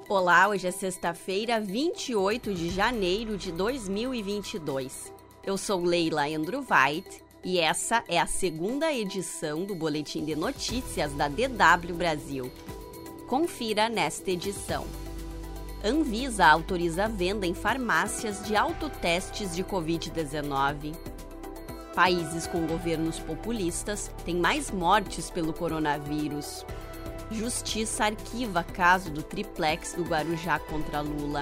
Olá, hoje é sexta-feira, 28 de janeiro de 2022. Eu sou Leila Andruweit e essa é a segunda edição do Boletim de Notícias da DW Brasil. Confira nesta edição. Anvisa autoriza a venda em farmácias de autotestes de Covid-19. Países com governos populistas têm mais mortes pelo coronavírus. Justiça arquiva caso do triplex do Guarujá contra Lula.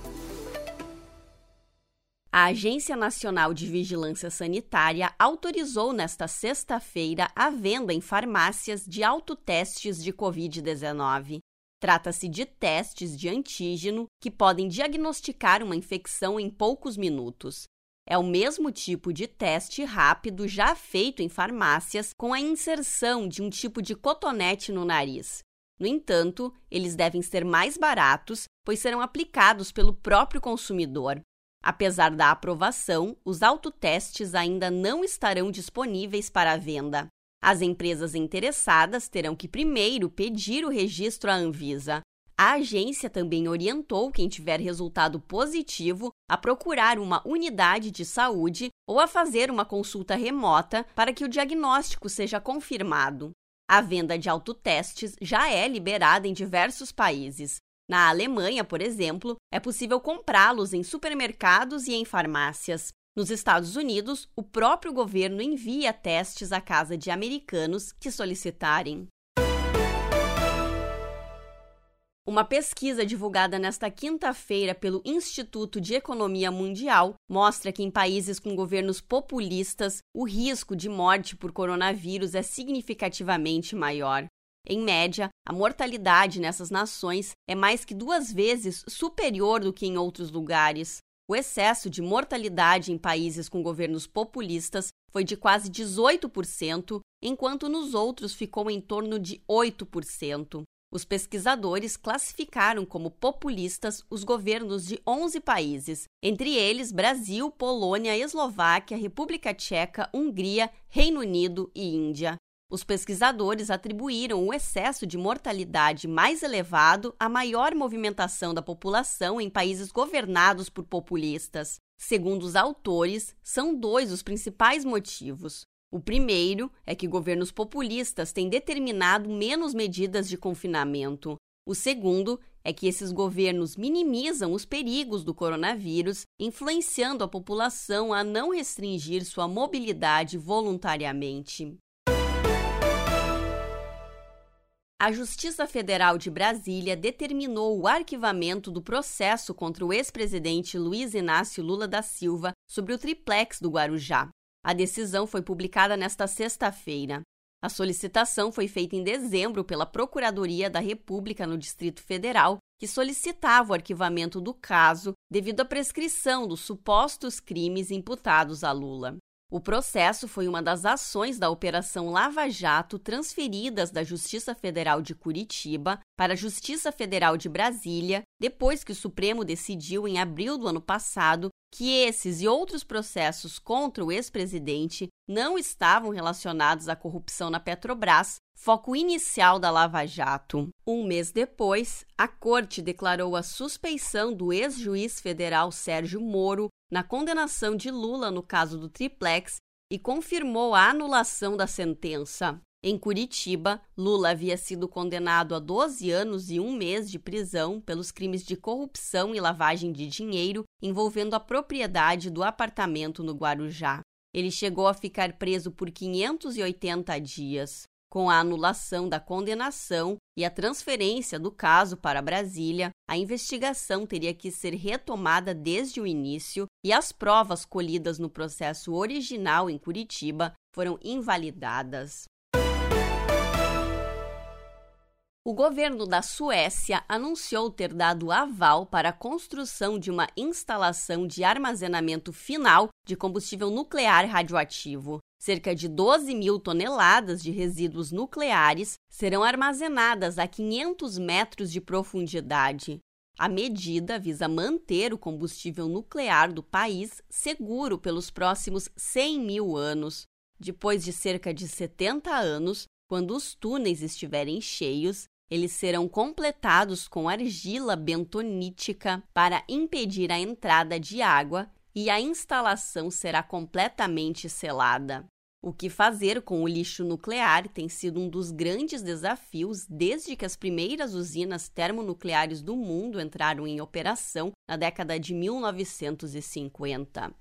A Agência Nacional de Vigilância Sanitária autorizou nesta sexta-feira a venda em farmácias de autotestes de Covid-19. Trata-se de testes de antígeno que podem diagnosticar uma infecção em poucos minutos. É o mesmo tipo de teste rápido já feito em farmácias com a inserção de um tipo de cotonete no nariz. No entanto, eles devem ser mais baratos, pois serão aplicados pelo próprio consumidor. Apesar da aprovação, os autotestes ainda não estarão disponíveis para a venda. As empresas interessadas terão que primeiro pedir o registro à Anvisa. A agência também orientou quem tiver resultado positivo a procurar uma unidade de saúde ou a fazer uma consulta remota para que o diagnóstico seja confirmado. A venda de autotestes já é liberada em diversos países. Na Alemanha, por exemplo, é possível comprá-los em supermercados e em farmácias. Nos Estados Unidos, o próprio governo envia testes à casa de americanos que solicitarem. Uma pesquisa divulgada nesta quinta-feira pelo Instituto de Economia Mundial mostra que em países com governos populistas, o risco de morte por coronavírus é significativamente maior. Em média, a mortalidade nessas nações é mais que 2 vezes superior do que em outros lugares. O excesso de mortalidade em países com governos populistas foi de quase 18%, enquanto nos outros ficou em torno de 8%. Os pesquisadores classificaram como populistas os governos de 11 países, entre eles Brasil, Polônia, Eslováquia, República Tcheca, Hungria, Reino Unido e Índia. Os pesquisadores atribuíram o excesso de mortalidade mais elevado à maior movimentação da população em países governados por populistas. Segundo os autores, são 2 os principais motivos. O primeiro é que governos populistas têm determinado menos medidas de confinamento. O segundo é que esses governos minimizam os perigos do coronavírus, influenciando a população a não restringir sua mobilidade voluntariamente. A Justiça Federal de Brasília determinou o arquivamento do processo contra o ex-presidente Luiz Inácio Lula da Silva sobre o triplex do Guarujá. A decisão foi publicada nesta sexta-feira. A solicitação foi feita em dezembro pela Procuradoria da República no Distrito Federal, que solicitava o arquivamento do caso devido à prescrição dos supostos crimes imputados a Lula. O processo foi uma das ações da Operação Lava Jato transferidas da Justiça Federal de Curitiba para a Justiça Federal de Brasília, depois que o Supremo decidiu, em abril do ano passado, que esses e outros processos contra o ex-presidente não estavam relacionados à corrupção na Petrobras, foco inicial da Lava Jato. Um mês depois, a Corte declarou a suspeição do ex-juiz federal Sérgio Moro na condenação de Lula no caso do triplex e confirmou a anulação da sentença. Em Curitiba, Lula havia sido condenado a 12 anos e 1 mês de prisão pelos crimes de corrupção e lavagem de dinheiro envolvendo a propriedade do apartamento no Guarujá. Ele chegou a ficar preso por 580 dias. Com a anulação da condenação e a transferência do caso para Brasília, a investigação teria que ser retomada desde o início e as provas colhidas no processo original em Curitiba foram invalidadas. O governo da Suécia anunciou ter dado aval para a construção de uma instalação de armazenamento final de combustível nuclear radioativo. Cerca de 12 mil toneladas de resíduos nucleares serão armazenadas a 500 metros de profundidade. A medida visa manter o combustível nuclear do país seguro pelos próximos 100 mil anos. Depois de cerca de 70 anos, quando os túneis estiverem cheios, Eles serão completados com argila bentonítica para impedir a entrada de água e a instalação será completamente selada. O que fazer com o lixo nuclear tem sido um dos grandes desafios desde que as primeiras usinas termonucleares do mundo entraram em operação na década de 1950.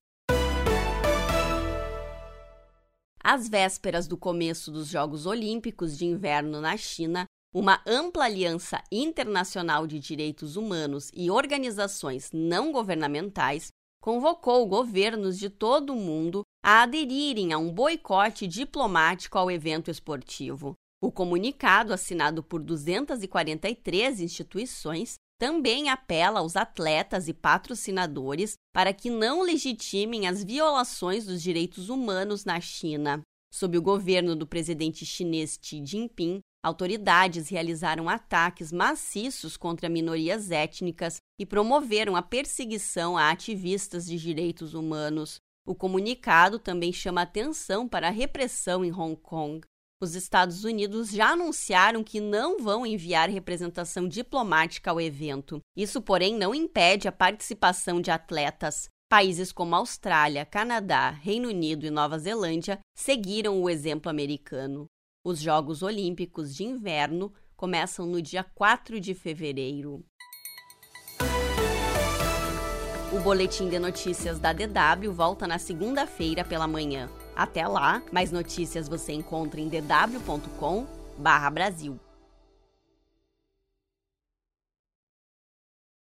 Às vésperas do começo dos Jogos Olímpicos de Inverno na China, uma ampla aliança internacional de direitos humanos e organizações não governamentais convocou governos de todo o mundo a aderirem a um boicote diplomático ao evento esportivo. O comunicado, assinado por 243 instituições, também apela aos atletas e patrocinadores para que não legitimem as violações dos direitos humanos na China. Sob o governo do presidente chinês Xi Jinping, autoridades realizaram ataques maciços contra minorias étnicas e promoveram a perseguição a ativistas de direitos humanos. O comunicado também chama atenção para a repressão em Hong Kong. Os Estados Unidos já anunciaram que não vão enviar representação diplomática ao evento. Isso, porém, não impede a participação de atletas. Países como Austrália, Canadá, Reino Unido e Nova Zelândia seguiram o exemplo americano. Os Jogos Olímpicos de Inverno começam no dia 4 de fevereiro. O Boletim de Notícias da DW volta na segunda-feira pela manhã. Até lá, mais notícias você encontra em dw.com/Brasil.